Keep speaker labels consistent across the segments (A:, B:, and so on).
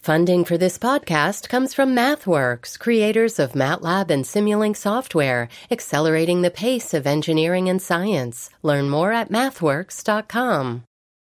A: Funding for this podcast comes from MathWorks, creators of MATLAB and Simulink software, accelerating the pace of engineering and science. Learn more at mathworks.com.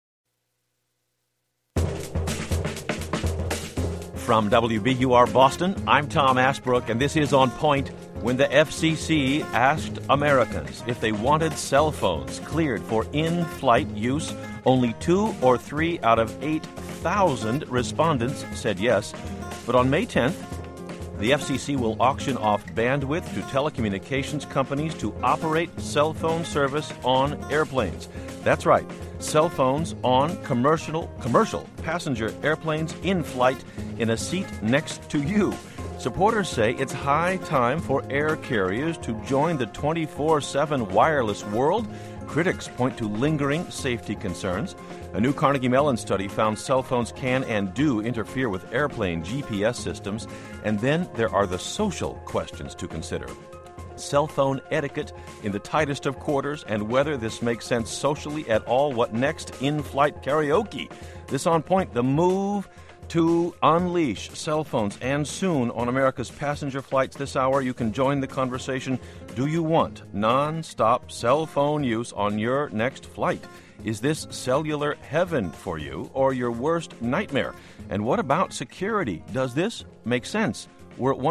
B: From WBUR Boston, I'm Tom Ashbrook, and this is On Point. When the FCC asked Americans if they wanted cell phones cleared for in-flight use, only 2 or 3 out of 8,000 respondents said yes. But on May 10th, the FCC will auction off bandwidth to telecommunications companies to operate cell phone service on airplanes. That's right, cell phones on commercial passenger airplanes in flight in a seat next to you. Supporters say it's high time for air carriers to join the 24/7 wireless world. Critics point to lingering safety concerns. A new Carnegie Mellon study found cell phones can and do interfere with airplane GPS systems. And then there are the social questions to consider. Cell phone etiquette in the tightest of quarters and whether this makes sense socially at all. What next? In-flight karaoke. This On Point, the move to unleash cell phones, and soon on America's passenger flights this hour. You can join the conversation. Do you want non-stop cell phone use on your next flight? Is this cellular heaven for you or your worst nightmare? And what about security? Does this make sense? We're at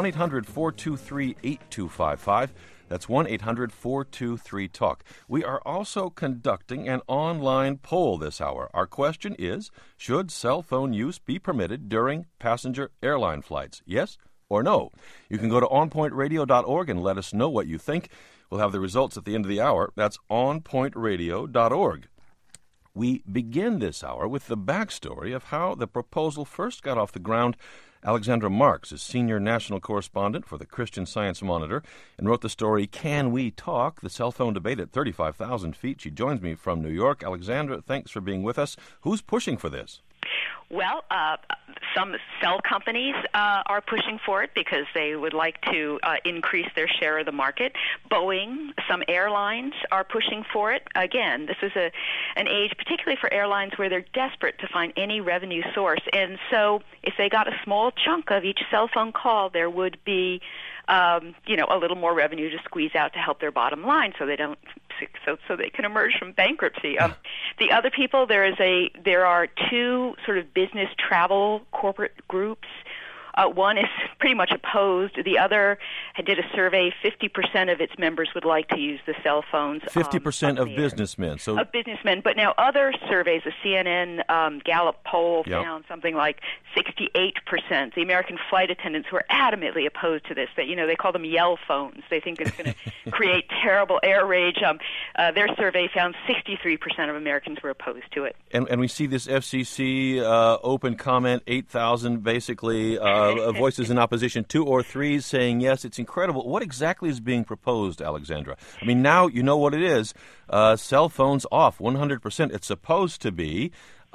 B: 1-800-423-8255. That's 1-800-423-TALK. We are also conducting an online poll this hour. Our question is, should cell phone use be permitted during passenger airline flights? Yes or no? You can go to onpointradio.org and let us know what you think. We'll have the results at the end of the hour. That's onpointradio.org. We begin this hour with the backstory of how the proposal first got off the ground. Alexandra Marks is senior national correspondent for the Christian Science Monitor and wrote the story, Can We Talk? The Cell Phone Debate at 35,000 Feet. She joins me from New York. Alexandra, thanks for being with us. Who's pushing for this?
C: Well, some cell companies are pushing for it because they would like to increase their share of the market. Boeing, some airlines are pushing for it. Again, this is an age, particularly for airlines, where they're desperate to find any revenue source. And so if they got a small chunk of each cell phone call, there would be a little more revenue to squeeze out to help their bottom line so they don't so they can emerge from bankruptcy. The other people, there are two sort of business travel corporate groups. One is pretty much opposed. The other did a survey. 50% of its members would like to use the cell phones.
B: 50% of businessmen.
C: Of businessmen. But now other surveys, the CNN Gallup poll found something like 68%. The American flight attendants who are adamantly opposed to this, that they call them yell phones. They think it's going to create terrible air rage. Their survey found 63% of Americans were opposed to it.
B: And we see this FCC open comment, 8,000 basically. Voices in opposition, 2 or 3 saying yes. It's incredible. What exactly is being proposed, Alexandra? I mean, now you know what it is. Cell phones off, 100%. It's supposed to be.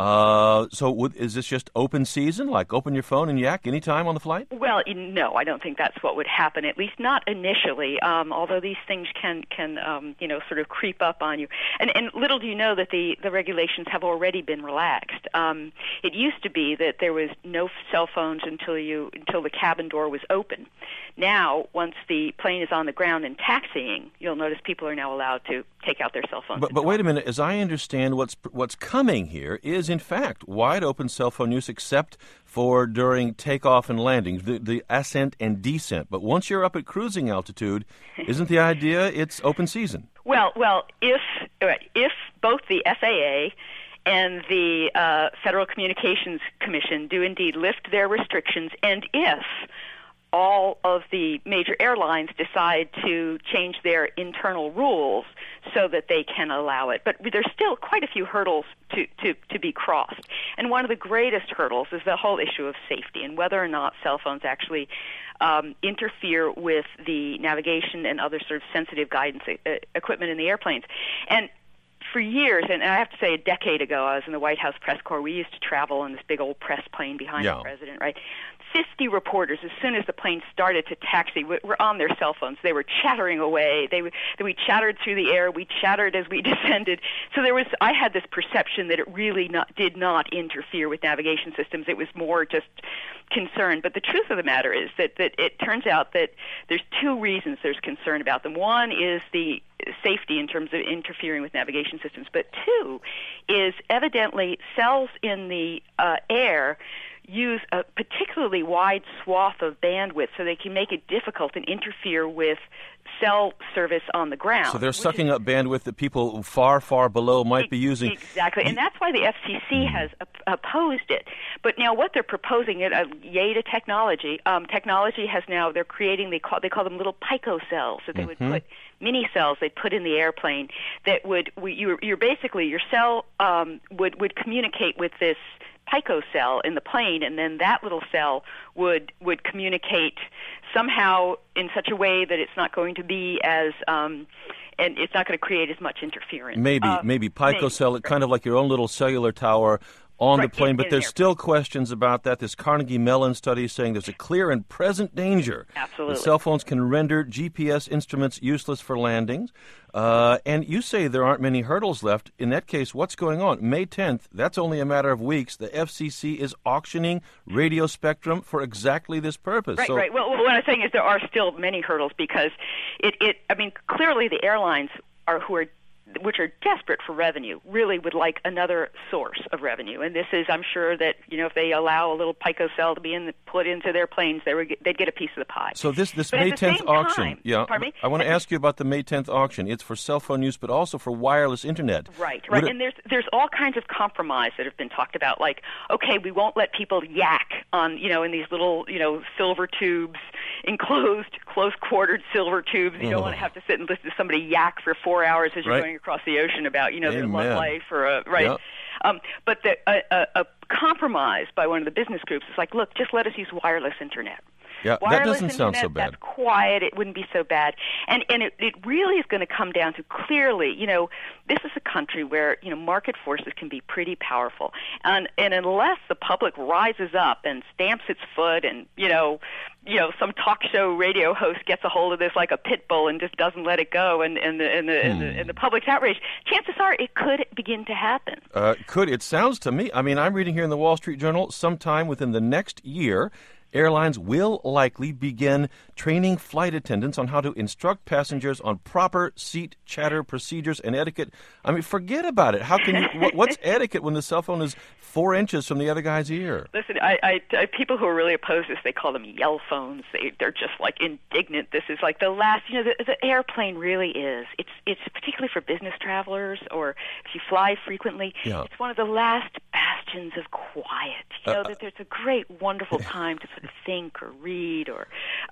B: Is this just open season, like open your phone and yak anytime on the flight?
C: Well, no, I don't think that's what would happen, at least not initially, although these things can sort of creep up on you. And little do you know that the regulations have already been relaxed. It used to be that there was no cell phones until the cabin door was open. Now, once the plane is on the ground and taxiing, you'll notice people are now allowed to take out their cell phones.
B: But wait a minute. As I understand, what's coming here is, in fact, wide open cell phone use except for during takeoff and landing, the ascent and descent. But once you're up at cruising altitude, isn't the idea it's open season?
C: Well, if both the FAA and the Federal Communications Commission do indeed lift their restrictions, and if all of the major airlines decide to change their internal rules so that they can allow it. But there's still quite a few hurdles to be crossed. And one of the greatest hurdles is the whole issue of safety and whether or not cell phones actually interfere with the navigation and other sort of sensitive guidance equipment in the airplanes. And for years, and I have to say a decade ago, I was in the White House press corps. We used to travel in this big old press plane behind the president, right? 50 reporters, as soon as the plane started to taxi, were on their cell phones. They were chattering away. We chattered through the air. We chattered as we descended. So I had this perception that it really did not interfere with navigation systems. It was more just concern. But the truth of the matter is that it turns out that there's two reasons there's concern about them. One is the safety in terms of interfering with navigation systems. But two is evidently cells in the air use a particularly wide swath of bandwidth, so they can make it difficult and interfere with cell service on the ground.
B: So they're sucking up bandwidth that people far, far below might be using.
C: Exactly, and that's why the FCC has opposed it. But now what they're proposing, yay to technology. Technology has now, they're creating, they call them little pico cells that they would put, mini cells they put in the airplane that would, your cell would communicate with this pico cell in the plane, and then that little cell would communicate somehow in such a way that it's not going to be as and it's not going to create as much interference. Maybe pico cell,
B: kind of like your own little cellular tower on the plane, but there's still questions about that. This Carnegie Mellon study is saying there's a clear and present danger.
C: Absolutely.
B: that cell phones can render GPS instruments useless for landings. And you say there aren't many hurdles left. In that case, what's going on? May 10th, that's only a matter of weeks. The FCC is auctioning radio spectrum for exactly this purpose.
C: Right. Well, what I'm saying is there are still many hurdles because clearly the airlines which are desperate for revenue, really would like another source of revenue. And this is, I'm sure that, if they allow a little pico cell to be put into their planes, they'd get a piece of the pie.
B: So this May 10th auction,
C: pardon me?
B: I want to ask you about the May 10th auction. It's for cell phone use, but also for wireless internet.
C: Right. And there's all kinds of compromise that have been talked about, like, okay, we won't let people yak on, in these little, silver tubes, enclosed, close-quartered silver tubes. You don't want to have to sit and listen to somebody yak for 4 hours as you're going across the ocean about, their love life or right. Yep. But a compromise by one of the business groups is like, look, just let us use wireless internet.
B: Yeah, that doesn't sound so bad.
C: That's quiet. It wouldn't be so bad. And it really is going to come down to clearly, this is a country where, market forces can be pretty powerful. And unless the public rises up and stamps its foot and, some talk show radio host gets a hold of this like a pit bull and just doesn't let it go and the public's outrage, chances are it could begin to happen.
B: It sounds to me, I'm reading here in the Wall Street Journal, sometime within the next year, airlines will likely begin training flight attendants on how to instruct passengers on proper seat chatter procedures and etiquette. Forget about it. How can you? What's etiquette when the cell phone is 4 inches from the other guy's ear?
C: Listen, I people who are really opposed to this, they call them yell phones. They're just like indignant. This is like the last. The airplane really is. It's particularly for business travelers or if you fly frequently.
B: Yeah.
C: It's one of the last bastions of quiet. That there's a great, wonderful time to sort of think or read or,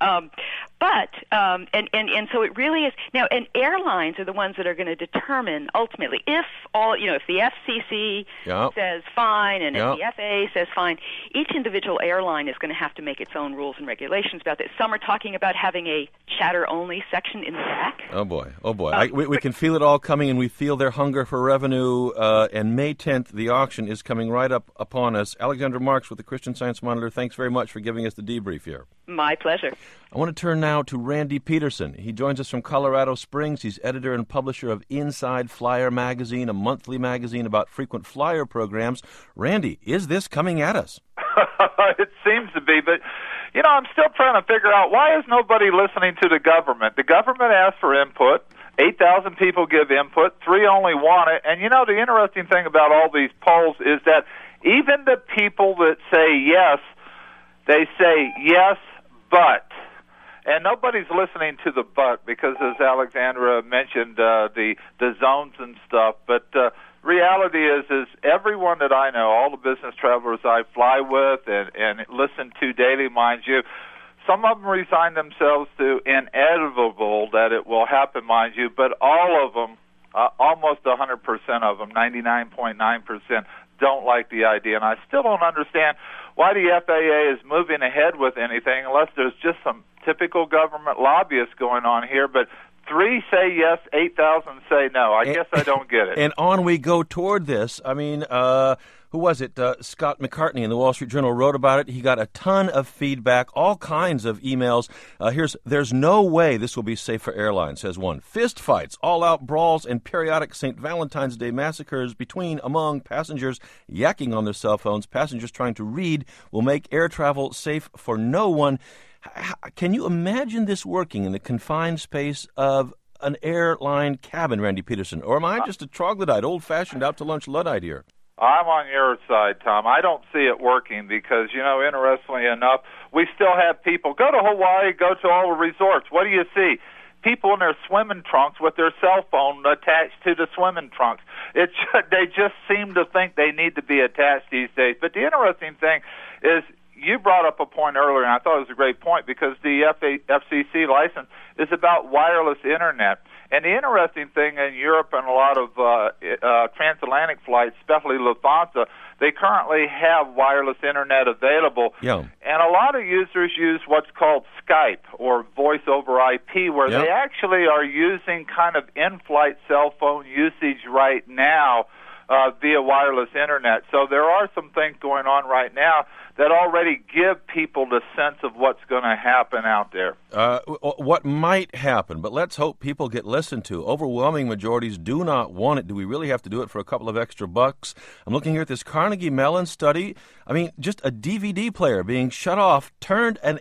C: and so it really is now. And airlines are the ones that are going to determine ultimately if the FCC says fine and if the FAA says fine, each individual airline is going to have to make its own rules and regulations about this. Some are talking about having a chatter-only section in the back.
B: Oh boy. We can feel it all coming, and we feel their hunger for revenue. And May 10th, the auction is coming right up upon us. Alexandra Marks with the Christian Science Monitor, thanks very much for giving us the debrief here.
C: My pleasure.
B: I want to turn now to Randy Peterson. He joins us from Colorado Springs. He's editor and publisher of Inside Flyer Magazine, a monthly magazine about frequent flyer programs. Randy, is this coming at us?
D: It seems to be, but I'm still trying to figure out why is nobody listening to the government. The government asks for input. 8,000 people give input. 3 only want it. And the interesting thing about all these polls is that even the people that say yes, they say yes, but. And nobody's listening to the but because, as Alexandra mentioned, the zones and stuff. But reality is everyone that I know, all the business travelers I fly with and listen to daily, mind you, some of them resign themselves to inevitable that it will happen, mind you, but all of them, almost 100% of them, 99.9%, don't like the idea. And I still don't understand why the FAA is moving ahead with anything unless there's just some typical government lobbyists going on here. But 3 say yes, 8,000 say no. I guess I don't get it.
B: And on we go toward this. I mean, who was it? Scott McCartney in the Wall Street Journal wrote about it. He got a ton of feedback, all kinds of emails. There's no way this will be safe for airlines, says one. Fist fights, all-out brawls, and periodic St. Valentine's Day massacres among passengers yakking on their cell phones. Passengers trying to read will make air travel safe for no one. Can you imagine this working in the confined space of an airline cabin, Randy Peterson? Or am I just a troglodyte, old-fashioned, out-to-lunch Luddite here?
D: I'm on your side, Tom. I don't see it working because, interestingly enough, we still have people go to Hawaii, go to all the resorts. What do you see? People in their swimming trunks with their cell phone attached to the swimming trunks. They just seem to think they need to be attached these days. But the interesting thing is, you brought up a point earlier, and I thought it was a great point, because the FCC license is about wireless Internet. And the interesting thing in Europe and a lot of transatlantic flights, especially Lufthansa, they currently have wireless Internet available.
B: Yeah.
D: And a lot of users use what's called Skype or voice over IP, where they actually are using kind of in-flight cell phone usage right now via wireless Internet. So there are some things going on right now that already give people the sense of what's going to happen out there.
B: What might happen, but let's hope people get listened to. Overwhelming majorities do not want it. Do we really have to do it for a couple of extra bucks? I'm looking here at this Carnegie Mellon study. I mean, just a DVD player being shut off turned an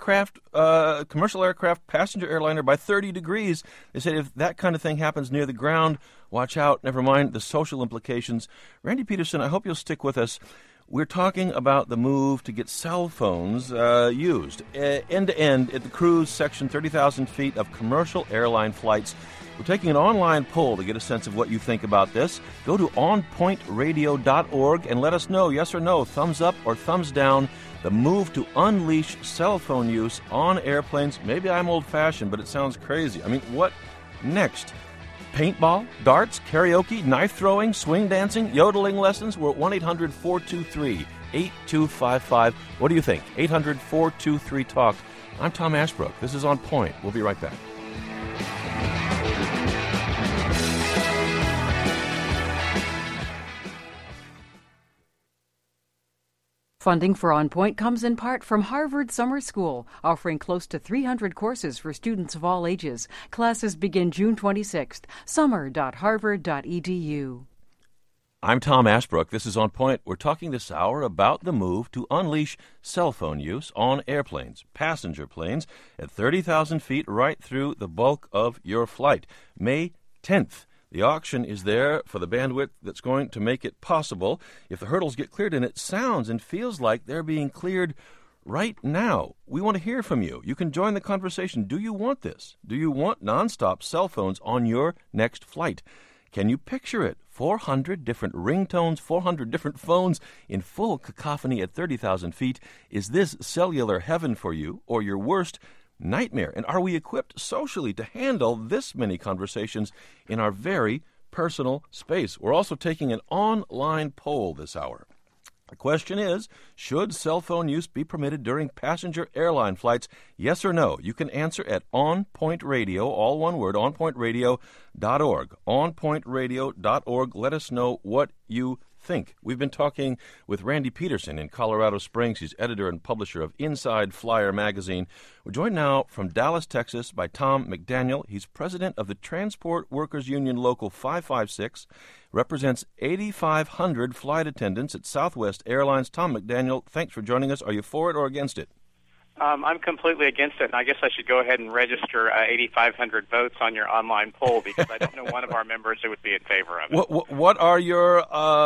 B: commercial aircraft passenger airliner by 30 degrees. They said if that kind of thing happens near the ground, watch out. Never mind the social implications. Randy Peterson, I hope you'll stick with us. We're talking about the move to get cell phones used end-to-end at the cruise section, 30,000 feet of commercial airline flights. We're taking an online poll to get a sense of what you think about this. Go to onpointradio.org and let us know, yes or no, thumbs up or thumbs down, the move to unleash cell phone use on airplanes. Maybe I'm old-fashioned, but it sounds crazy. I mean, what next? Paintball, darts, karaoke, knife throwing, swing dancing, yodeling lessons. We're at 1-800-423-8255. What do you think? 800-423-TALK. I'm Tom Ashbrook. This is On Point. We'll be right back.
E: Funding for On Point comes in part from Harvard Summer School, offering close to 300 courses for students of all ages. Classes begin June 26th. summer.harvard.edu.
B: I'm Tom Ashbrook. This is On Point. We're talking this hour about the move to unleash cell phone use on airplanes, passenger planes, at 30,000 feet right through the bulk of your flight. May 10th. The auction is there for the bandwidth that's going to make it possible. If the hurdles get cleared, and it sounds and feels like they're being cleared right now. We want to hear from you. You can join the conversation. Do you want this? Do you want nonstop cell phones on your next flight? Can you picture it? 400 different ringtones, 400 different phones in full cacophony at 30,000 feet. Is this cellular heaven for you or your worst nightmare? And are we equipped socially to handle this many conversations in our very personal space? We're also taking an online poll this hour. The question is, should cell phone use be permitted during passenger airline flights? Yes or no? You can answer at On Point Radio, all one word, onpointradio.org. Onpointradio.org. Let us know what you think. We've been talking with Randy Peterson in Colorado Springs. He's editor and publisher of Inside Flyer magazine. We're joined now from Dallas, Texas by Tom McDaniel. He's president of the Transport Workers Union Local 556, represents 8,500 flight attendants at Southwest Airlines. Tom McDaniel, thanks for joining us. Are you for it or against it?
F: I'm completely against it, and I guess I should go ahead and register 8,500 votes on your online poll because I don't know one of our members who would be in favor of it.
B: What are your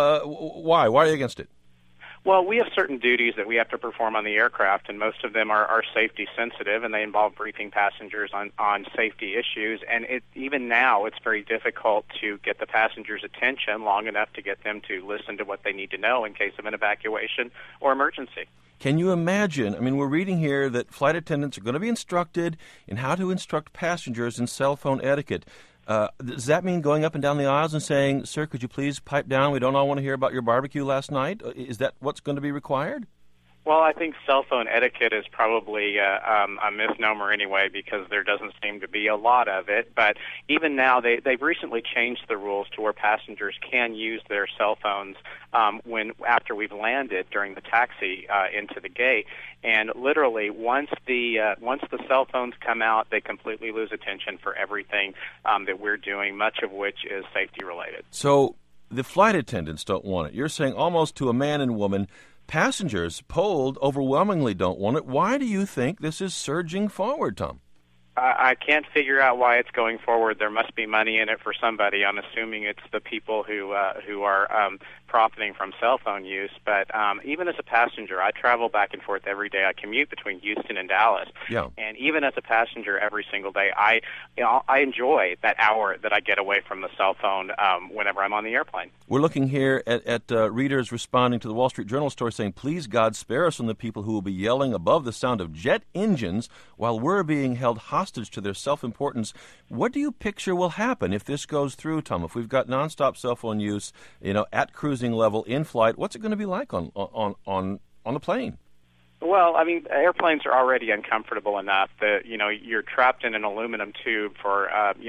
B: why? Why are you against it?
F: Well, we have certain duties that we have to perform on the aircraft, and most of them are safety sensitive, and they involve briefing passengers on safety issues. And even now, it's very difficult to get the passengers' attention long enough to get them to listen to what they need to know in case of an evacuation or emergency.
B: Can you imagine? I mean, we're reading here that flight attendants are going to be instructed in how to instruct passengers in cell phone etiquette. Does that mean going up and down the aisles and saying, "Sir, could you please pipe down? We don't all want to hear about your barbecue last night"? Is that what's going to be required?
F: Well, I think cell phone etiquette is probably a misnomer anyway, because there doesn't seem to be a lot of it. But even now, they've recently changed the rules to where passengers can use their cell phones after we've landed during the taxi into the gate. And literally, once the cell phones come out, they completely lose attention for everything that we're doing, much of which is safety related.
B: So the flight attendants don't want it. You're saying almost to a man and woman. Passengers polled overwhelmingly don't want it. Why do you think this is surging forward, Tom?
F: I can't figure out why it's going forward. There must be money in it for somebody. I'm assuming it's the people who are profiting from cell phone use. But even as a passenger, I travel back and forth every day. I commute between Houston and Dallas.
B: Yeah.
F: And even as a passenger, every single day, I enjoy that hour that I get away from the cell phone whenever I'm on the airplane.
B: We're looking here at readers responding to the Wall Street Journal story saying, "Please, God, spare us from the people who will be yelling above the sound of jet engines while we're being held hostage to their self-importance." What do you picture will happen if this goes through, Tom? If we've got nonstop cell phone use, at cruising level in flight, what's it going to be like on the plane?
F: Well, I mean, airplanes are already uncomfortable enough that you're trapped in an aluminum tube for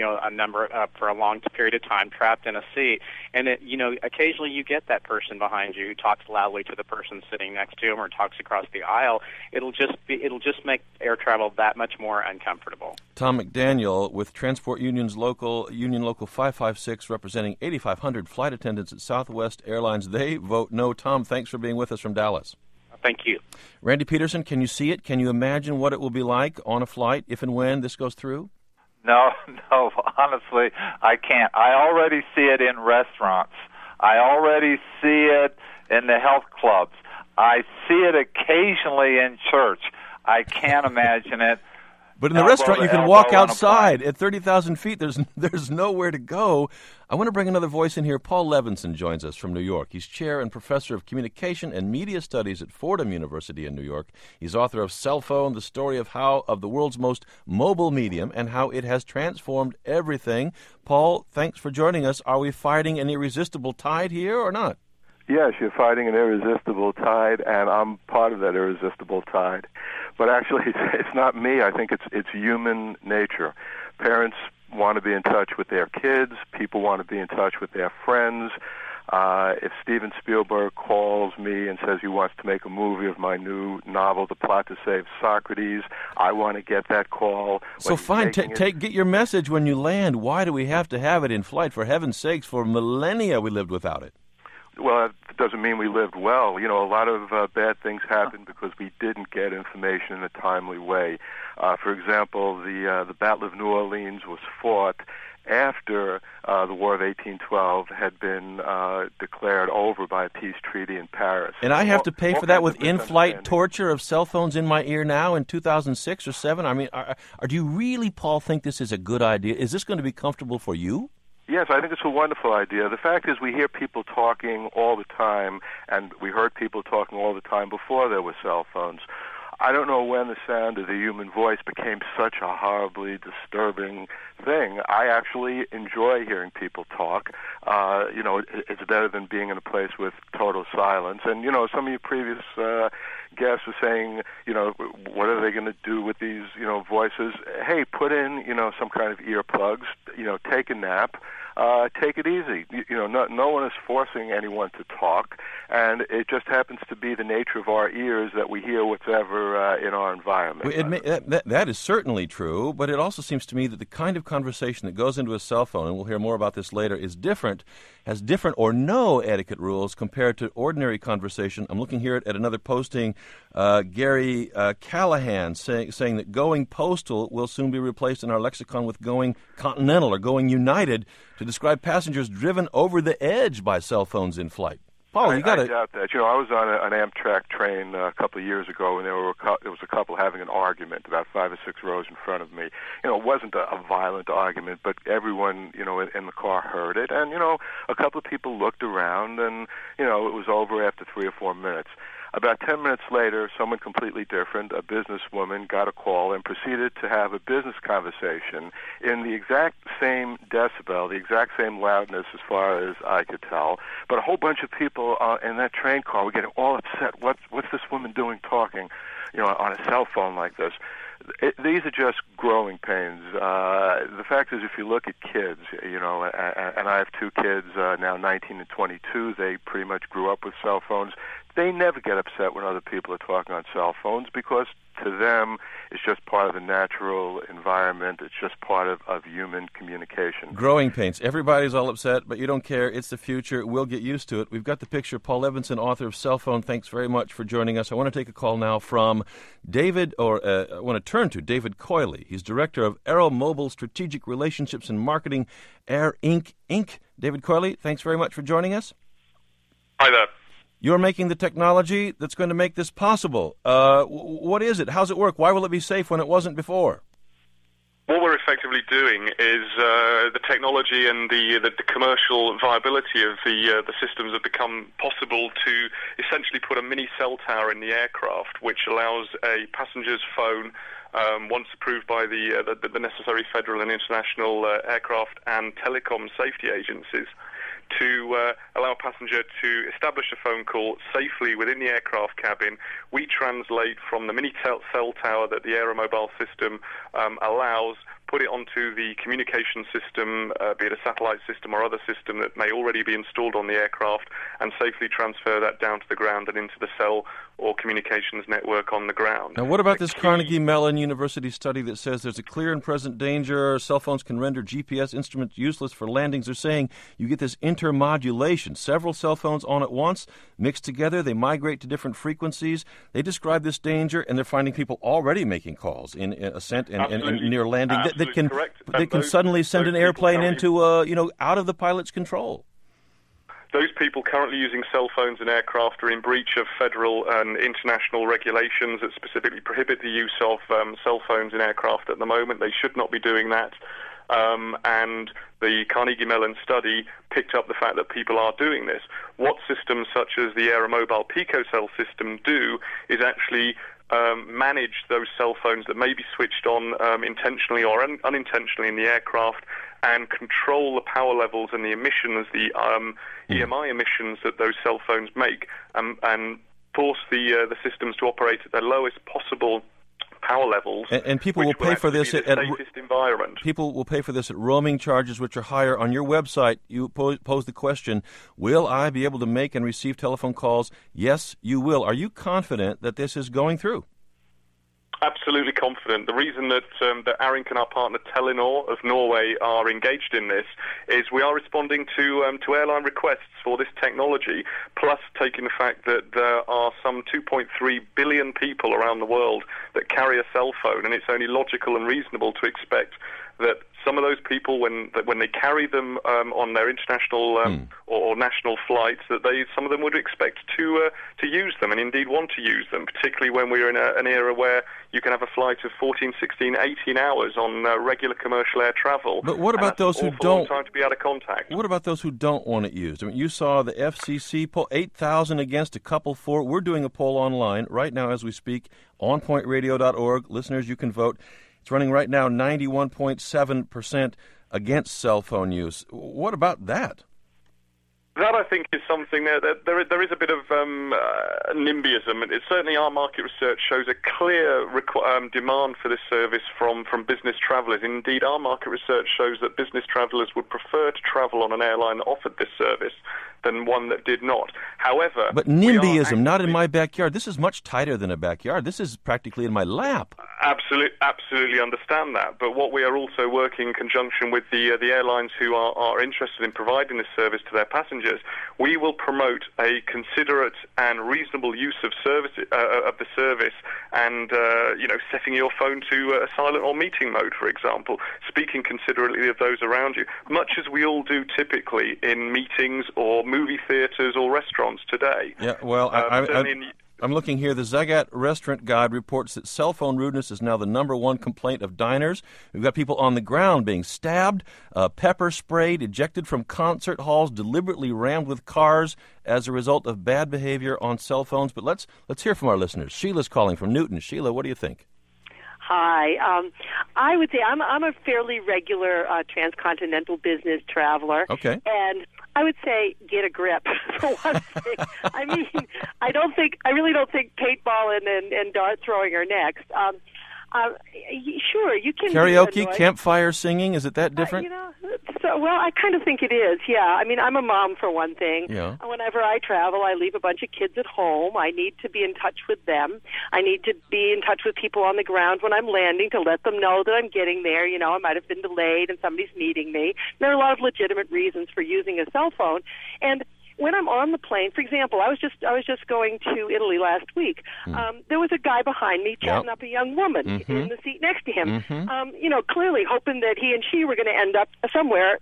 F: for a long period of time, trapped in a seat, and occasionally you get that person behind you who talks loudly to the person sitting next to him or talks across the aisle. It'll just make air travel that much more uncomfortable.
B: Tom McDaniel with Transport Union's Union Local 556, representing 8,500 flight attendants at Southwest Airlines. They vote no. Tom, thanks for being with us from Dallas.
F: Thank you.
B: Randy Peterson, can you see it? Can you imagine what it will be like on a flight if and when this goes through?
D: No, honestly, I can't. I already see it in restaurants. I already see it in the health clubs. I see it occasionally in church. I can't imagine it.
B: But in the restaurant, you can walk outside at 30,000 feet. There's nowhere to go. I want to bring another voice in here. Paul Levinson joins us from New York. He's chair and professor of communication and media studies at Fordham University in New York. He's author of Cell Phone, the story of the world's most mobile medium and how it has transformed everything. Paul, thanks for joining us. Are we fighting an irresistible tide here or not?
G: Yes, you're fighting an irresistible tide, and I'm part of that irresistible tide. But actually, it's not me. I think it's human nature. Parents want to be in touch with their kids. People want to be in touch with their friends. If Steven Spielberg calls me and says he wants to make a movie of my new novel, The Plot to Save Socrates, I want to get that call.
B: So fine, get your message when you land. Why do we have to have it in flight? For heaven's sakes, for millennia we lived without it.
G: Well, it doesn't mean we lived well. A lot of bad things happened because we didn't get information in a timely way. For example, the Battle of New Orleans was fought after the War of 1812 had been declared over by a peace treaty in Paris.
B: And I have to pay for that with in-flight torture of cell phones in my ear now in 2006 or 7? I mean, do you really, Paul, think this is a good idea? Is this going to be comfortable for you?
G: Yes, I think it's a wonderful idea. The fact is we hear people talking all the time, and we heard people talking all the time before there were cell phones. I don't know when the sound of the human voice became such a horribly disturbing thing. I actually enjoy hearing people talk. It's better than being in a place with total silence. And, some of your previous guests were saying, what are they going to do with these, voices? Hey, put in, some kind of earplugs, take a nap. Take it easy. No one is forcing anyone to talk, and it just happens to be the nature of our ears that we hear whatever in our environment.
B: That is certainly true, but it also seems to me that the kind of conversation that goes into a cell phone, and we'll hear more about this later, has different or no etiquette rules compared to ordinary conversation. I'm looking here at another posting, Gary Callahan saying that going postal will soon be replaced in our lexicon with going continental or going united to describe passengers driven over the edge by cell phones in flight. Paul, you got to...
G: I doubt that. I was on an Amtrak train a couple of years ago, and there was a couple having an argument about 5 or 6 rows in front of me. It wasn't a violent argument, but everyone, in the car heard it. And, a couple of people looked around, and, it was over after 3 or 4 minutes. About 10 minutes later, someone completely different, a businesswoman, got a call and proceeded to have a business conversation in the exact same decibel, the exact same loudness as far as I could tell. But a whole bunch of people in that train car were getting all upset. What's this woman doing talking, on a cell phone like this? These are just growing pains. The fact is, if you look at kids, and I have two kids now, 19 and 22, they pretty much grew up with cell phones. They never get upset when other people are talking on cell phones because to them it's just part of the natural environment. It's just part of human communication.
B: Growing pains. Everybody's all upset, but you don't care. It's the future. We'll get used to it. We've got the picture. Paul Levinson, author of Cell Phone. Thanks very much for joining us. I want to take a call now from David, I want to turn to David Coyley. He's director of Aero Mobile Strategic Relationships and Marketing, Air Inc. David Coyley, thanks very much for joining us.
H: Hi there.
B: You're making the technology that's going to make this possible. What is it? How's it work? Why will it be safe when it wasn't before?
H: What we're effectively doing is the technology and the commercial viability of the systems have become possible to essentially put a mini cell tower in the aircraft, which allows a passenger's phone, once approved by the necessary federal and international aircraft and telecom safety agencies, to allow a passenger to establish a phone call safely within the aircraft cabin. We translate from the mini cell tower that the Aeromobile system allows, put it onto the communication system, be it a satellite system or other system that may already be installed on the aircraft, and safely transfer that down to the ground and into the cell or communications network on the ground.
B: Now, what about this Carnegie Mellon University study that says there's a clear and present danger, cell phones can render GPS instruments useless for landings? They're saying you get this intermodulation, several cell phones on at once, mixed together, they migrate to different frequencies. They describe this danger, and they're finding people already making calls in ascent and near landing that can suddenly send an airplane into out of the pilot's control.
H: Those people currently using cell phones in aircraft are in breach of federal and international regulations that specifically prohibit the use of cell phones in aircraft at the moment. They should not be doing that. And the Carnegie Mellon study picked up the fact that people are doing this. What systems such as the Aeromobile PicoCell system do is actually manage those cell phones that may be switched on intentionally or unintentionally in the aircraft, and control the power levels and the emissions, the EMI emissions that those cell phones make, and force the systems to operate at their lowest possible power levels.
B: And people will pay for this
H: at the safest environment.
B: People will pay for this at roaming charges, which are higher. On your website, you pose the question, will I be able to make and receive telephone calls? Yes, you will. Are you confident that this is going through?
H: Absolutely confident. The reason that Arink and our partner Telenor of Norway are engaged in this is we are responding to airline requests for this technology, plus taking the fact that there are some 2.3 billion people around the world that carry a cell phone, and it's only logical and reasonable to expect that some of those people, when they carry them on their international or national flights, that some of them would expect to use them, and indeed want to use them, particularly when we're in an era where you can have a flight of 14, 16, 18 hours on regular commercial air travel.
B: But what about those who don't?
H: Time to be out of contact.
B: What about those who don't want it used? I mean, you saw the FCC poll, 8,000 against, a couple for. We're doing a poll online right now as we speak, onpointradio.org. Listeners, you can vote. It's running right now 91.7% against cell phone use. What about that?
H: That, I think, is something that there is a bit of NIMBYism. Certainly our market research shows a clear demand for this service from business travellers. Indeed, our market research shows that business travellers would prefer to travel on an airline that offered this service than one that did not. However...
B: But NIMBYism, not in my backyard. This is much tighter than a backyard. This is practically in my lap.
H: Absolutely understand that. But what we are also working in conjunction with the airlines who are interested in providing this service to their passengers, we will promote a considerate and reasonable use of the service, and setting your phone to silent or meeting mode, for example, speaking considerately of those around you, much as we all do typically in meetings or movie theaters or restaurants today.
B: Yeah, well, I'm looking here. The Zagat Restaurant Guide reports that cell phone rudeness is now the #1 complaint of diners. We've got people on the ground being stabbed, pepper sprayed, ejected from concert halls, deliberately rammed with cars as a result of bad behavior on cell phones. But let's hear from our listeners. Sheila's calling from Newton. Sheila, what do you think?
I: Hi. I would say I'm a fairly regular transcontinental business traveler.
B: Okay.
I: And I would say get a grip, for one thing. I mean, I really don't think paintball and dart throwing are next. Sure, you can
B: karaoke, campfire singing. Is it that different?
I: Well, I kind of think it is. Yeah, I mean, I'm a mom for one thing.
B: Yeah.
I: Whenever I travel, I leave a bunch of kids at home. I need to be in touch with them. I need to be in touch with people on the ground when I'm landing to let them know that I'm getting there. You know, I might have been delayed and somebody's needing me. There are a lot of legitimate reasons for using a cell phone, and when I'm on the plane, for example, I was just going to Italy last week. There was a guy behind me chatting up a young woman in the seat next to him. Clearly hoping that he and she were going to end up somewhere,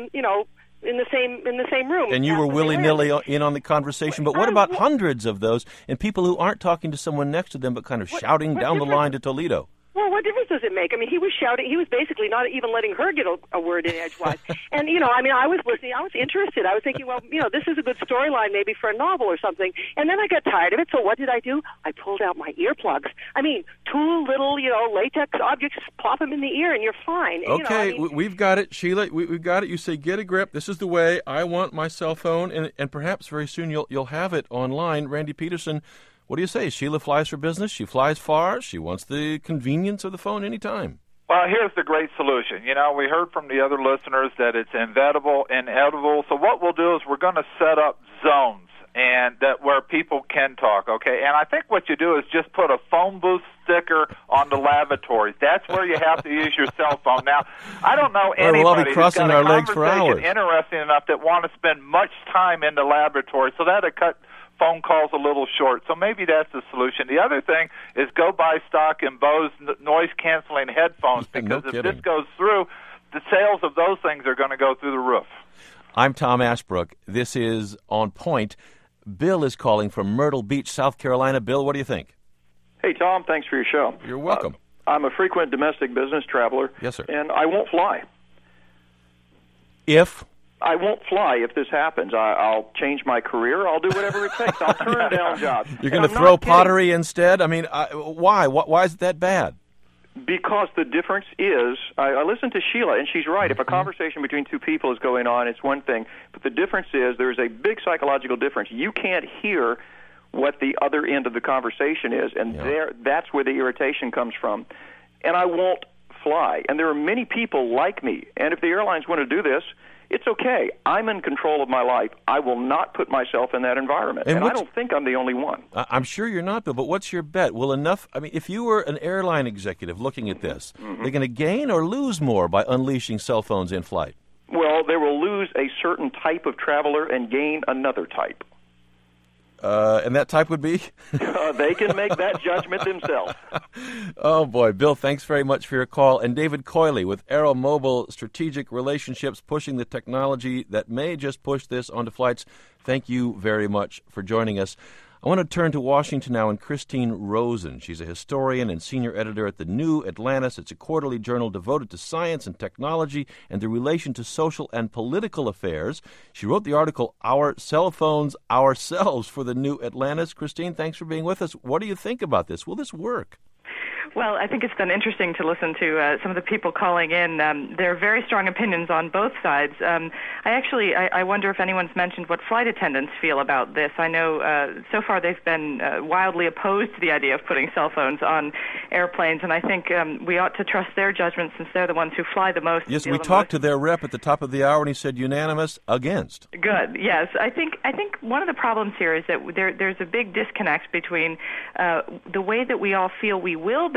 I: in the same room.
B: And you were willy-nilly in on the conversation. But what about hundreds of those and people who aren't talking to someone next to them but kind of shouting down the line to Toledo?
I: Well, what difference does it make? I mean, he was shouting. He was basically not even letting her get a word in edgewise. And, I was listening. I was interested. I was thinking, well, this is a good storyline maybe for a novel or something. And then I got tired of it. So what did I do? I pulled out my earplugs. I mean, two little, latex objects, plop them in the ear, and you're fine.
B: Okay, we've got it. Sheila, we've got it. You say, get a grip. This is the way I want my cell phone. And perhaps very soon you'll have it online. Randy Peterson, what do you say? Sheila flies for business. She flies far. She wants the convenience of the phone anytime.
D: Well, here's the great solution. We heard from the other listeners that it's inevitable. So what we'll do is we're going to set up zones and that where people can talk, okay? And I think what you do is just put a phone booth sticker on the lavatories. That's where you have to use your cell phone. Now, I don't know anybody
B: we'll be crossing
D: who's got
B: our
D: a
B: legs for hours.
D: interesting enough that want to spend much time in the laboratory, so that'll cut phone calls a little short. So maybe that's the solution. The other thing is go buy stock in Bose noise-canceling headphones, because if this goes through, the sales of those things are going to go through the roof.
B: I'm Tom Ashbrook. This is On Point. Bill is calling from Myrtle Beach, South Carolina. Bill, what do you think?
J: Hey, Tom, thanks for your show.
B: You're welcome.
J: I'm a frequent domestic business traveler.
B: Yes, sir.
J: And I won't fly. I won't fly if this happens. I'll change my career. I'll do whatever it takes. I'll turn down jobs.
B: You're going to throw pottery instead? I mean, why? Why is it that bad?
J: Because the difference is, I listen to Sheila, and she's right. If a conversation between two people is going on, it's one thing. But the difference is there's a big psychological difference. You can't hear what the other end of the conversation is, and that's where the irritation comes from. And I won't fly. And there are many people like me. And if the airlines want to do this, it's okay. I'm in control of my life. I will not put myself in that environment. And I don't think I'm the only one.
B: I'm sure you're not, Bill, but what's your bet? Will enough, if you were an airline executive looking at this, they're going to gain or lose more by unleashing cell phones in flight?
J: Well, they will lose a certain type of traveler and gain another type.
B: And that type would be?
J: They can make that judgment themselves.
B: Oh, boy. Bill, thanks very much for your call. And David Coyley with Aero Mobile Strategic Relationships, pushing the technology that may just push this onto flights. Thank you very much for joining us. I want to turn to Washington now and Christine Rosen. She's a historian and senior editor at the New Atlantis. It's a quarterly journal devoted to science and technology and the relation to social and political affairs. She wrote the article, Our Cell Phones Ourselves, for the New Atlantis. Christine, thanks for being with us. What do you think about this? Will this work?
K: Well, I think it's been interesting to listen to some of the people calling in. There are very strong opinions on both sides. I wonder if anyone's mentioned what flight attendants feel about this. I know so far they've been wildly opposed to the idea of putting cell phones on airplanes, and I think we ought to trust their judgment since they're the ones who fly the most.
B: Yes, we talked to their rep at the top of the hour, and he said unanimous against.
K: Good, yes. I think one of the problems here is that there's a big disconnect between the way that we all feel we will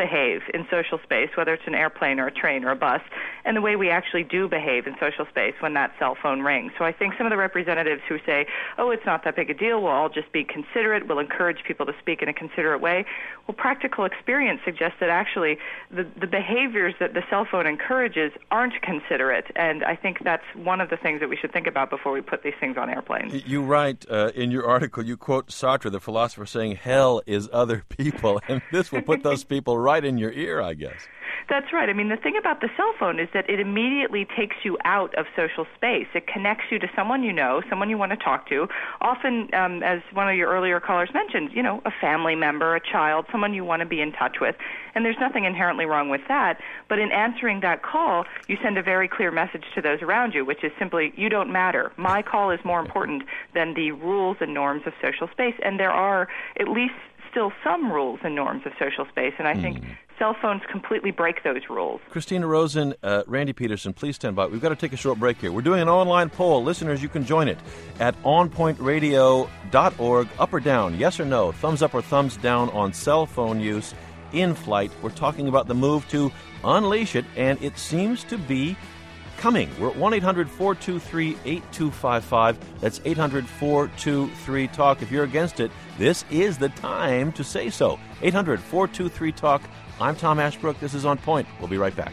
K: behave in social space, whether it's an airplane or a train or a bus, and the way we actually do behave in social space when that cell phone rings. So I think some of the representatives who say, oh, it's not that big a deal, we'll all just be considerate, we'll encourage people to speak in a considerate way. Well, practical experience suggests that actually the behaviors that the cell phone encourages aren't considerate, and I think that's one of the things that we should think about before we put these things on airplanes.
B: You write in your article, you quote Sartre, the philosopher, saying, hell is other people, and this will put those people right in your ear, I guess.
K: That's right. I mean, the thing about the cell phone is that it immediately takes you out of social space. It connects you to someone you know, someone you want to talk to, often, as one of your earlier callers mentioned, a family member, a child, someone you want to be in touch with. And there's nothing inherently wrong with that. But in answering that call, you send a very clear message to those around you, which is simply, you don't matter. My call is more important than the rules and norms of social space. And there are at least still some rules and norms of social space, and I think cell phones completely break those rules.
B: Christina Rosen, Randy Peterson, please stand by. We've got to take a short break here. We're doing an online poll. Listeners, you can join it at onpointradio.org. Up or down, yes or no, thumbs up or thumbs down on cell phone use in flight. We're talking about the move to unleash it, and it seems to be coming. We're at 1-800-423-8255. That's 800-423-TALK. If you're against it, this is the time to say so. 800-423-TALK. I'm Tom Ashbrook. This is On Point. We'll be right back.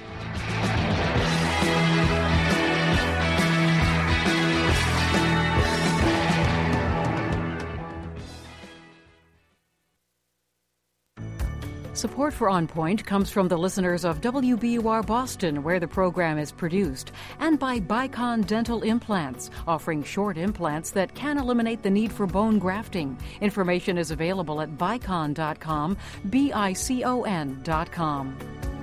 E: Support for On Point comes from the listeners of WBUR Boston, where the program is produced, and by Bicon Dental Implants, offering short implants that can eliminate the need for bone grafting. Information is available at bicon.com, BICON.com.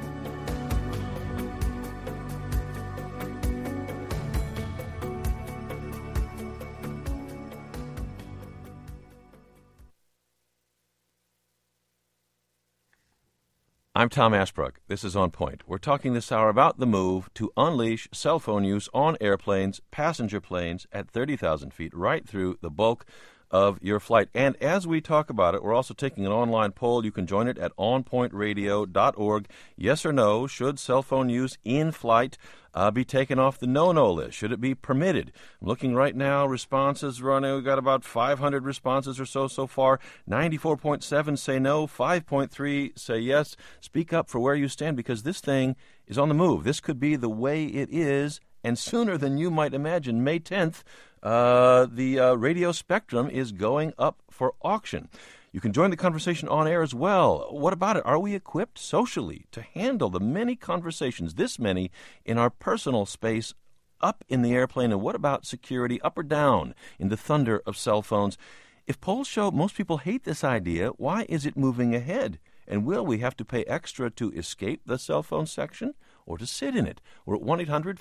B: I'm Tom Ashbrook. This is On Point. We're talking this hour about the move to unleash cell phone use on airplanes, passenger planes at 30,000 feet, right through the bulk of your flight. And as we talk about it, we're also taking an online poll. You can join it at onpointradio.org. Yes or no, should cell phone use in flight be taken off the no-no list? Should it be permitted? I'm looking right now, responses running. We've got about 500 responses or so far. 94.7 say no, 5.3 say yes. Speak up for where you stand, because this thing is on the move. This could be the way it is, and sooner than you might imagine. May 10th, the radio spectrum is going up for auction. You can join the conversation on air as well. What about it? Are we equipped socially to handle the many conversations, this many, in our personal space up in the airplane? And what about security, up or down in the thunder of cell phones? If polls show most people hate this idea, why is it moving ahead? And will we have to pay extra to escape the cell phone section or to sit in it? We're at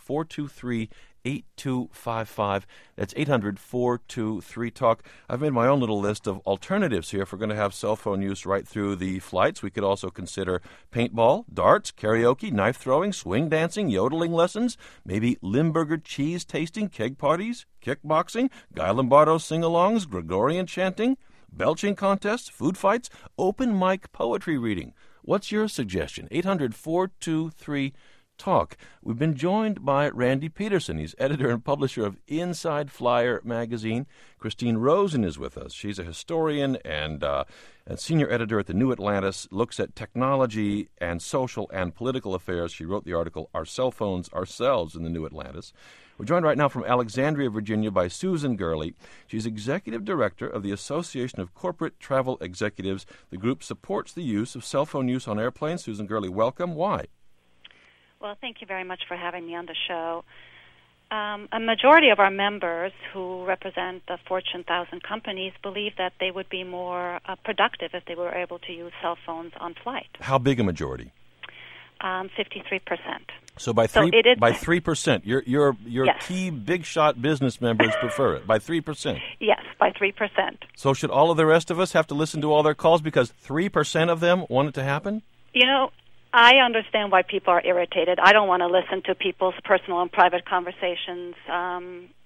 B: 1-800-423-8255. That's 800-423-TALK. I've made my own little list of alternatives here if we're going to have cell phone use right through the flights. We could also consider paintball, darts, karaoke, knife throwing, swing dancing, yodeling lessons, maybe Limburger cheese tasting, keg parties, kickboxing, Guy Lombardo sing-alongs, Gregorian chanting, belching contests, food fights, open mic poetry reading. What's your suggestion? 800-423-TALK. We've been joined by Randy Peterson. He's editor and publisher of Inside Flyer magazine. Christine Rosen is with us. She's a historian and senior editor at the New Atlantis, looks at technology and social and political affairs. She wrote the article, Our Cell Phones Ourselves, in the New Atlantis. We're joined right now from Alexandria, Virginia, by Susan Gurley. She's executive director of the Association of Corporate Travel Executives. The group supports the use of cell phone use on airplanes. Susan Gurley, welcome. Why?
L: Well, thank you very much for having me on the show. A majority of our members who represent the Fortune 1000 companies believe that they would be more productive if they were able to use cell phones on flight.
B: How big a majority?
L: 53%.
B: So by 3%, your
L: yes.
B: key big shot business members prefer it by 3%.
L: Yes, by 3%.
B: So should all of the rest of us have to listen to all their calls because 3% of them want it to happen?
L: You know, I understand why people are irritated. I don't want to listen to people's personal and private conversations.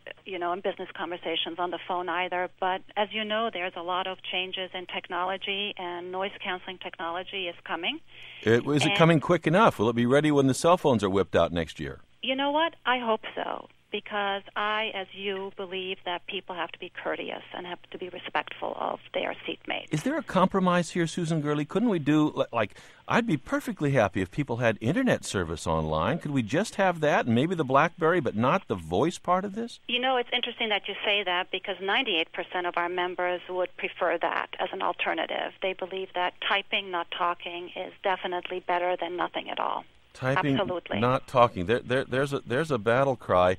L: in business conversations on the phone either. But as you know, there's a lot of changes in technology, and noise canceling technology is coming.
B: Is it coming quick enough? Will it be ready when the cell phones are whipped out next year?
L: You know what? I hope so, because I, as you, believe that people have to be courteous and have to be respectful of their seatmates.
B: Is there a compromise here, Susan Gurley? Couldn't we do, I'd be perfectly happy if people had internet service online. Could we just have that and maybe the BlackBerry, but not the voice part of this?
L: It's interesting that you say that, because 98% of our members would prefer that as an alternative. They believe that typing, not talking, is definitely better than nothing at all.
B: Typing,
L: absolutely.
B: Not talking. There's a battle cry.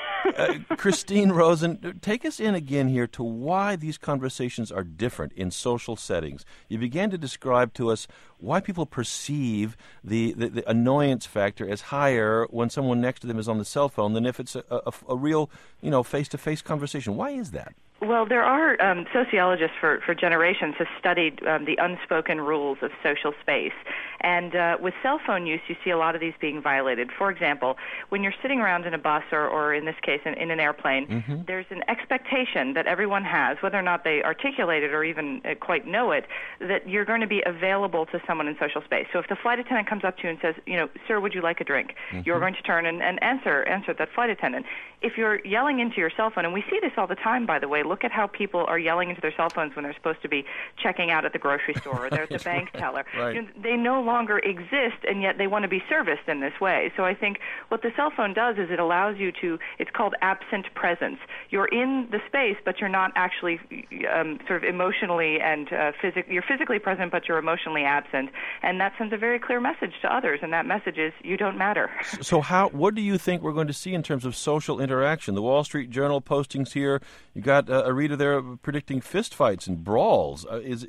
B: Christine Rosen, take us in again here to why these conversations are different in social settings. You began to describe to us why people perceive the annoyance factor as higher when someone next to them is on the cell phone than if it's a real, face-to-face conversation. Why is that?
K: Well, there are sociologists for generations have studied the unspoken rules of social space. And with cell phone use, you see a lot of these being violated. For example, when you're sitting around in a bus or in this case, in an airplane, there's an expectation that everyone has, whether or not they articulate it or even quite know it, that you're going to be available to someone in social space. So if the flight attendant comes up to you and says, sir, would you like a drink? You're going to turn and answer that flight attendant. If you're yelling into your cell phone, and we see this all the time, by the way, look at how people are yelling into their cell phones when they're supposed to be checking out at the grocery store or they're at the bank teller.
B: Right.
K: They no longer exist, and yet they want to be serviced in this way. So I think what the cell phone does is it allows you to, it's called absent presence. You're in the space, but you're not actually sort of emotionally and you're physically present, but you're emotionally absent. And that sends a very clear message to others, and that message is you don't matter.
B: So what do you think we're going to see in terms of social interaction? The Wall Street Journal postings here, you got a reader there predicting fistfights and brawls. Is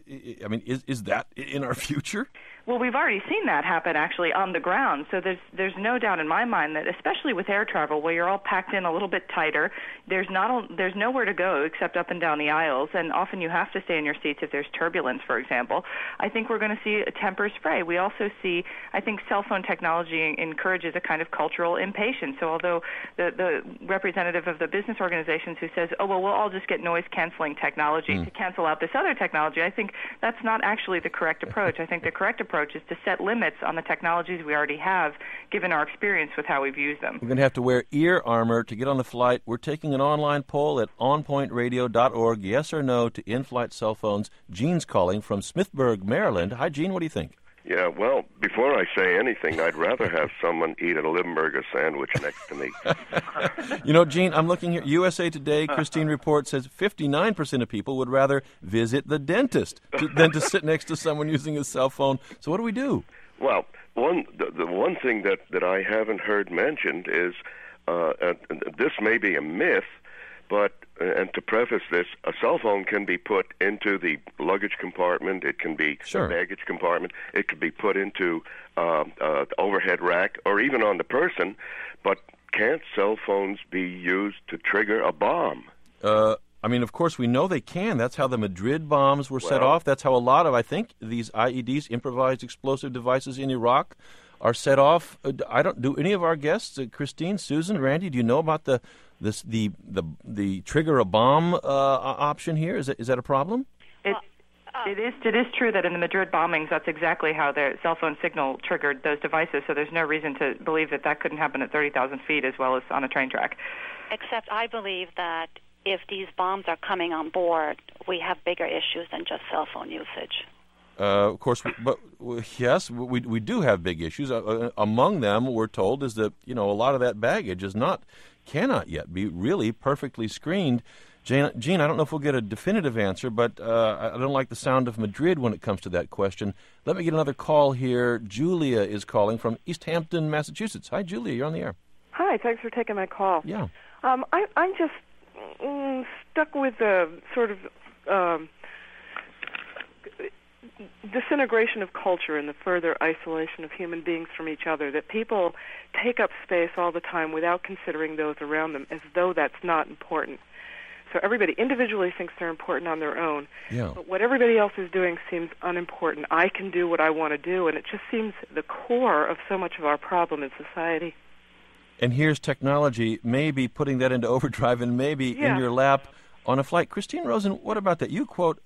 B: that in our future?
K: Well, we've already seen that happen actually on the ground. So there's no doubt in my mind that, especially with air travel, where you're all packed in a little bit tighter, there's nowhere to go except up and down the aisles, and often you have to stay in your seats if there's turbulence, for example. I think we're going to see a temper spray. We also see, I think, cell phone technology encourages a kind of cultural impatience. So although the representative of the business organizations who says, oh, well, we'll all just get noise-canceling technology to cancel out this other technology, I think that's not actually the correct approach. I think the correct approach is to set limits on the technologies we already have, given our experience with how we've used them.
B: We're going to have to wear ear armor to get on the flight. We're taking an online poll at onpointradio.org, yes or no to in-flight cell phones. Gene's calling from Smithburg, Maryland. Hi, Gene, what do you think?
M: Yeah, well, before I say anything, I'd rather have someone eat a Limburger sandwich next to me.
B: Gene, I'm looking here. USA Today, Christine Report says 59% of people would rather visit the dentist than to sit next to someone using a cell phone. So what do we do?
M: Well, the one thing that I haven't heard mentioned is, this may be a myth, but, and to preface this, a cell phone can be put into the luggage compartment. It can be the baggage compartment. It could be put into the overhead rack or even on the person. But can't cell phones be used to trigger a bomb?
B: Of course, we know they can. That's how the Madrid bombs were set off. That's how a lot of, I think, these IEDs, improvised explosive devices in Iraq, are set off. Do any of our guests, Christine, Susan, Randy, do you know about the trigger a bomb option here? Is that a problem?
K: It is true that in the Madrid bombings, that's exactly how the cell phone signal triggered those devices. So there's no reason to believe that couldn't happen at 30,000 feet as well as on a train track.
L: Except I believe that if these bombs are coming on board, we have bigger issues than just cell phone usage.
B: Of course, but yes, we do have big issues. Among them, we're told, is that a lot of that baggage cannot yet be really perfectly screened. Gene, I don't know if we'll get a definitive answer, but I don't like the sound of Madrid when it comes to that question. Let me get another call here. Julia is calling from East Hampton, Massachusetts. Hi, Julia, you're on the air.
N: Hi, thanks for taking my call.
B: Yeah.
N: I'm just stuck with the sort of disintegration of culture and the further isolation of human beings from each other, that people take up space all the time without considering those around them, as though that's not important. So everybody individually thinks they're important on their own, but what everybody else is doing seems unimportant. I can do what I want to do, and it just seems the core of so much of our problem in society.
B: And here's technology maybe putting that into overdrive and maybe in your lap on a flight. Christine Rosen, what about that? You quote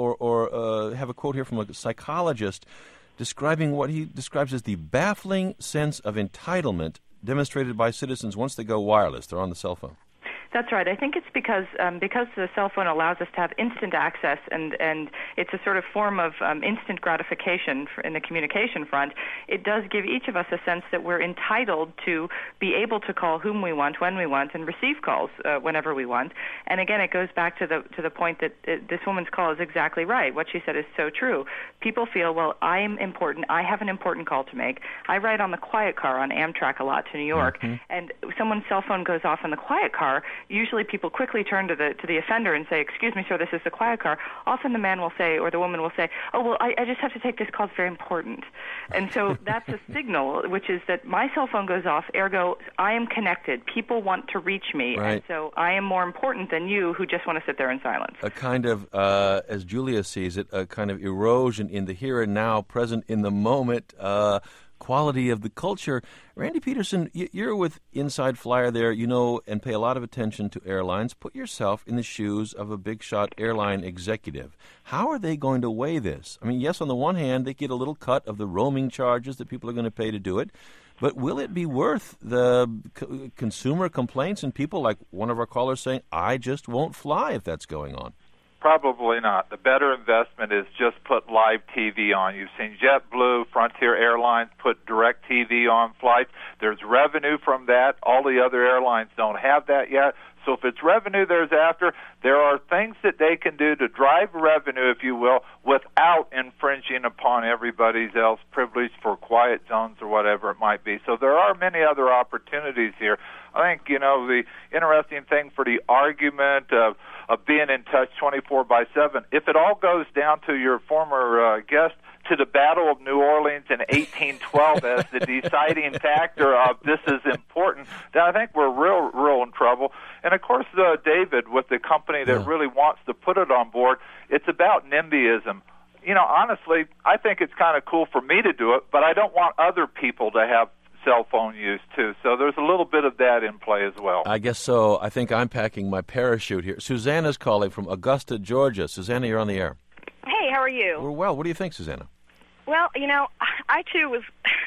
B: or have a quote here from a psychologist describing what he describes as the baffling sense of entitlement demonstrated by citizens once they go wireless. They're on the cell phone.
K: That's right. I think it's because the cell phone allows us to have instant access, and it's a sort of form of instant gratification in the communication front. It does give each of us a sense that we're entitled to be able to call whom we want, when we want, and receive calls whenever we want. And again, it goes back to the point that this woman's call is exactly right. What she said is so true. People feel, well, I'm important. I have an important call to make. I ride on the quiet car on Amtrak a lot to New York, and someone's cell phone goes off in the quiet car. Usually people quickly turn to the offender and say, excuse me, sir, this is the quiet car. Often the man will say, or the woman will say, oh, well, I just have to take this call. It's very important. And so that's a signal, which is that my cell phone goes off, ergo, I am connected. People want to reach me.
B: Right.
K: And so I am more important than you who just want to sit there in silence.
B: A kind of, as Julia sees it, a kind of erosion in the here and now, present in the moment, quality of the culture. Randy Peterson, you're with Inside Flyer there, you know, and pay a lot of attention to airlines. Put yourself in the shoes of a big shot airline executive. How are they going to weigh this? I mean, yes, on the one hand, they get a little cut of the roaming charges that people are going to pay to do it, but will it be worth the consumer complaints and people like one of our callers saying, I just won't fly if that's going on?
D: Probably not. The better investment is just put live TV on. You've seen JetBlue, Frontier Airlines put direct TV on flights. There's revenue from that. All the other airlines don't have that yet. So if it's revenue there's after, there are things that they can do to drive revenue, if you will, without infringing upon everybody's else privilege for quiet zones or whatever it might be. So there are many other opportunities here. I think, you know, the interesting thing for the argument of being in touch 24/7, if it all goes down to your former guest, to the Battle of New Orleans in 1812 as the deciding factor of this is important, then I think we're real in trouble. And, of course, David, with the company that really wants to put it on board, it's about NIMBYism. You know, honestly, I think it's kind of cool for me to do it, but I don't want other people to have cell phone use, too. So there's a little bit of that in play as well.
B: I guess so. I think I'm packing my parachute here. Susanna's calling from Augusta, Georgia. Susanna, you're on the air.
O: Hey, how are you?
B: We're well. What do you think, Susanna?
O: Well, you know, I, too, was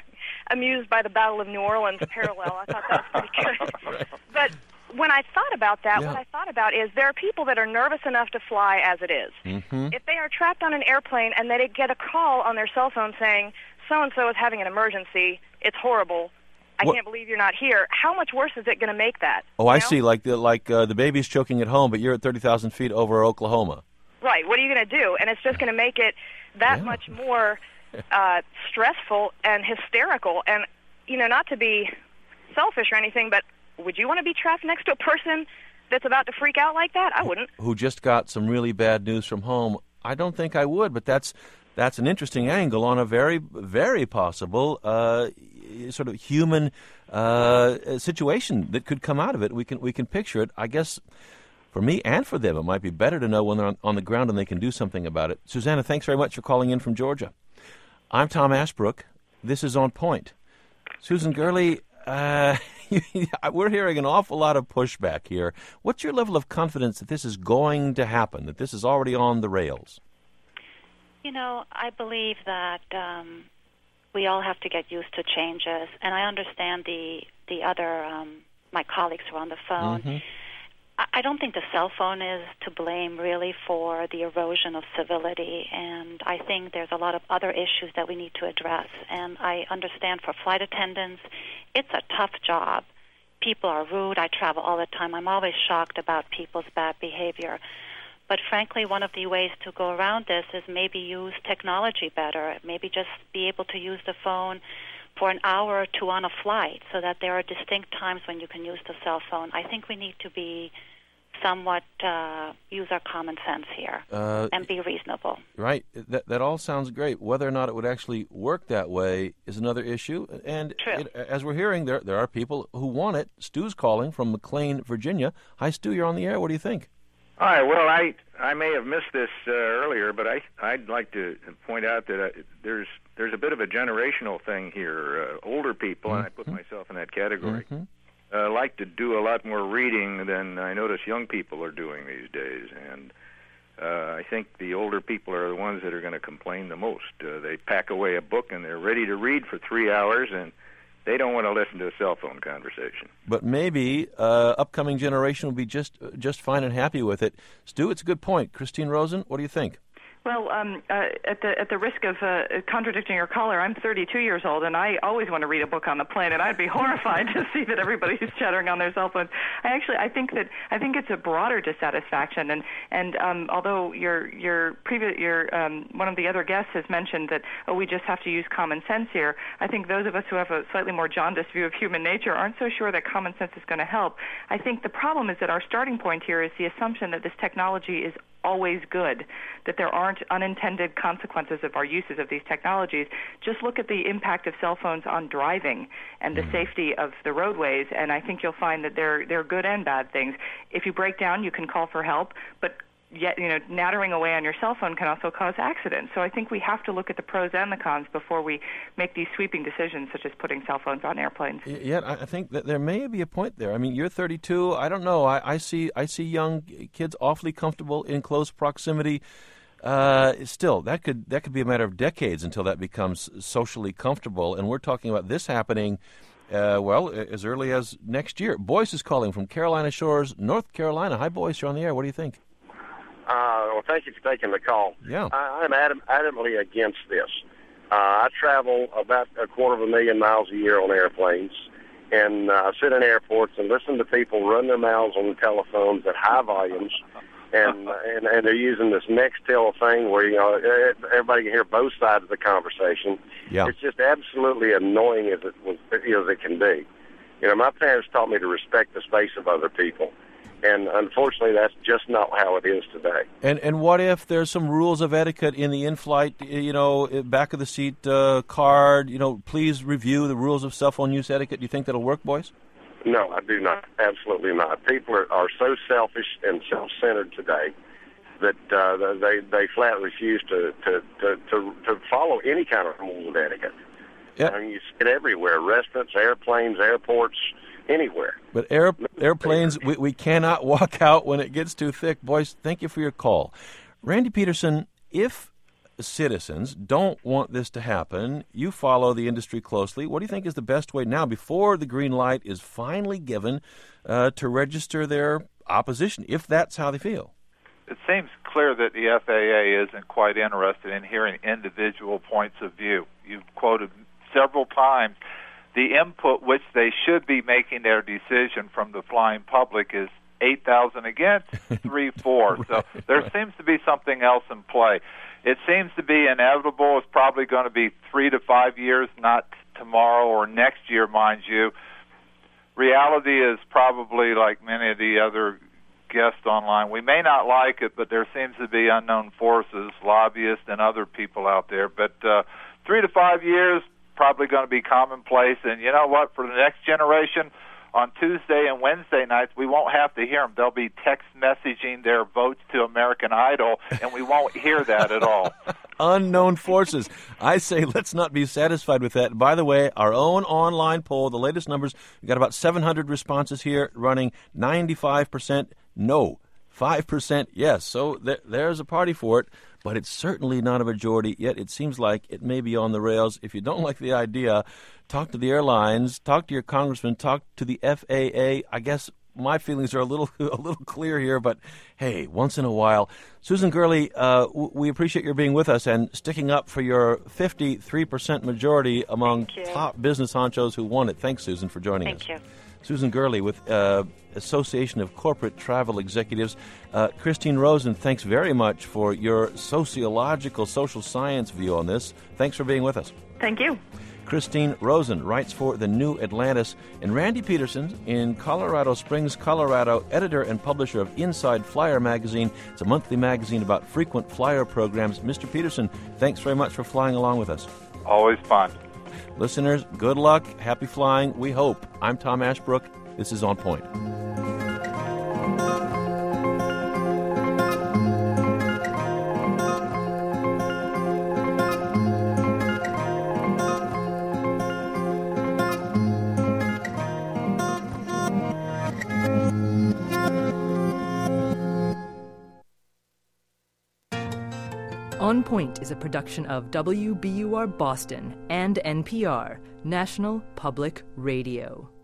O: amused by the Battle of New Orleans parallel. I thought that was pretty good. But when I thought about that, what I thought about is there are people that are nervous enough to fly as it is. If they are trapped on an airplane and they get a call on their cell phone saying, so-and-so is having an emergency, it's horrible, I can't believe you're not here, how much worse is it going to make that?
B: Oh, I see, like the baby's choking at home, but you're at 30,000 feet over Oklahoma.
O: Right, what are you going to do? And it's just going to make it that much more stressful and hysterical. And, you know, not to be selfish or anything, but would you want to be trapped next to a person that's about to freak out like that? I wouldn't.
B: Who just got some really bad news from home? I don't think I would, but that's an interesting angle on a very, very possible sort of human situation that could come out of it. We can picture it. I guess for me and for them, it might be better to know when they're on the ground and they can do something about it. Susanna, thanks very much for calling in from Georgia. I'm Tom Ashbrook. This is On Point. Susan Gurley, we're hearing an awful lot of pushback here. What's your level of confidence that this is going to happen, that this is already on the rails?
L: You know, I believe that we all have to get used to changes, and I understand the other, my colleagues who are on the phone. I don't think the cell phone is to blame, really, for the erosion of civility, and I think there's a lot of other issues that we need to address. And I understand for flight attendants, it's a tough job. People are rude. I travel all the time. I'm always shocked about people's bad behavior. But frankly, one of the ways to go around this is maybe use technology better, maybe just be able to use the phone for an hour or two on a flight so that there are distinct times when you can use the cell phone. I think we need to be somewhat use our common sense here and be reasonable.
B: Right. That all sounds great. Whether or not it would actually work that way is another issue. And as we're hearing, there are people who want it. Stu's calling from McLean, Virginia. Hi, Stu. You're on the air. What do you think?
P: Hi. Well, I may have missed this earlier, but I'd like to point out that there's a bit of a generational thing here. Older people, and I put myself in that category, like to do a lot more reading than I notice young people are doing these days, and I think the older people are the ones that are going to complain the most. They pack away a book and they're ready to read for 3 hours, and they don't want to listen to a cell phone conversation.
B: But maybe upcoming generation will be just fine and happy with it. Stu, it's a good point. Christine Rosen, what do you think?
K: Well, at the risk of contradicting your caller, I'm 32 years old, and I always want to read a book on the plane, and I'd be horrified to see that everybody's chattering on their cell phones. I think it's a broader dissatisfaction, and although your one of the other guests has mentioned that we just have to use common sense here, I think those of us who have a slightly more jaundiced view of human nature aren't so sure that common sense is going to help. I think the problem is that our starting point here is the assumption that this technology is always good, that there aren't unintended consequences of our uses of these technologies. Just look at the impact of cell phones on driving and the safety of the roadways, and I think you'll find that they're good and bad things. If you break down, you can call for help, but yet, nattering away on your cell phone can also cause accidents. So I think we have to look at the pros and the cons before we make these sweeping decisions, such as putting cell phones on airplanes.
B: Yet I think that there may be a point there. I mean, you're 32. I don't know. I see young kids awfully comfortable in close proximity. Still, that could be a matter of decades until that becomes socially comfortable. And we're talking about this happening, as early as next year. Boyce is calling from Carolina Shores, North Carolina. Hi, Boyce. You're on the air. What do you think?
Q: Well, thank you for taking the call.
B: Yeah.
Q: I'm adamantly against this. I travel about 250,000 miles a year on airplanes, and I sit in airports and listen to people run their mouths on the telephones at high volumes, and they're using this Nextel thing where everybody can hear both sides of the conversation.
B: Yeah.
Q: It's just absolutely annoying as it can be. My parents taught me to respect the space of other people. And unfortunately, that's just not how it is today.
B: And what if there's some rules of etiquette in the in-flight, back of the seat card, please review the rules of cell phone use etiquette? Do you think that'll work, Boyce?
Q: No, I do not. Absolutely not. People are so selfish and self-centered today that they flat refuse to follow any kind of rules of etiquette.
B: Yep.
Q: I mean, you see it everywhere: restaurants, airplanes, airports, anywhere.
B: But airplanes, we cannot walk out when it gets too thick. Boyce, thank you for your call. Randy Peterson, if citizens don't want this to happen, you follow the industry closely. What do you think is the best way now, before the green light is finally given, to register their opposition, if that's how they feel?
D: It seems clear that the FAA isn't quite interested in hearing individual points of view. You've quoted several times the input which they should be making their decision from the flying public is 8,000 against, 3-4. Right, so there seems to be something else in play. It seems to be inevitable. It's probably going to be 3 to 5 years, not tomorrow or next year, mind you. Reality is probably like many of the other guests online. We may not like it, but there seems to be unknown forces, lobbyists and other people out there. But 3 to 5 years, probably going to be commonplace. And you know what? For the next generation, on Tuesday and Wednesday nights, we won't have to hear them. They'll be text messaging their votes to American Idol, and we won't hear that at all.
B: Unknown forces. I say let's not be satisfied with that. By the way, our own online poll, the latest numbers, we've got about 700 responses here, running 95% no, 5% yes. So there's a party for it, but it's certainly not a majority, yet it seems like it may be on the rails. If you don't like the idea, talk to the airlines, talk to your congressman, talk to the FAA. I guess my feelings are a little clear here, but hey, once in a while. Susan Gurley, we appreciate your being with us and sticking up for your 53% majority among top business honchos who won it. Thanks, Susan, for joining us.
L: Thank you.
B: Susan Gurley with Association of Corporate Travel Executives. Christine Rosen, thanks very much for your social science view on this. Thanks for being with us.
K: Thank you.
B: Christine Rosen writes for The New Atlantis. And Randy Peterson in Colorado Springs, Colorado, editor and publisher of Inside Flyer magazine. It's a monthly magazine about frequent flyer programs. Mr. Peterson, thanks very much for flying along with us.
D: Always fun.
B: Listeners, good luck. Happy flying. We hope. I'm Tom Ashbrook. This is On Point.
R: On Point is a production of WBUR Boston and NPR, National Public Radio.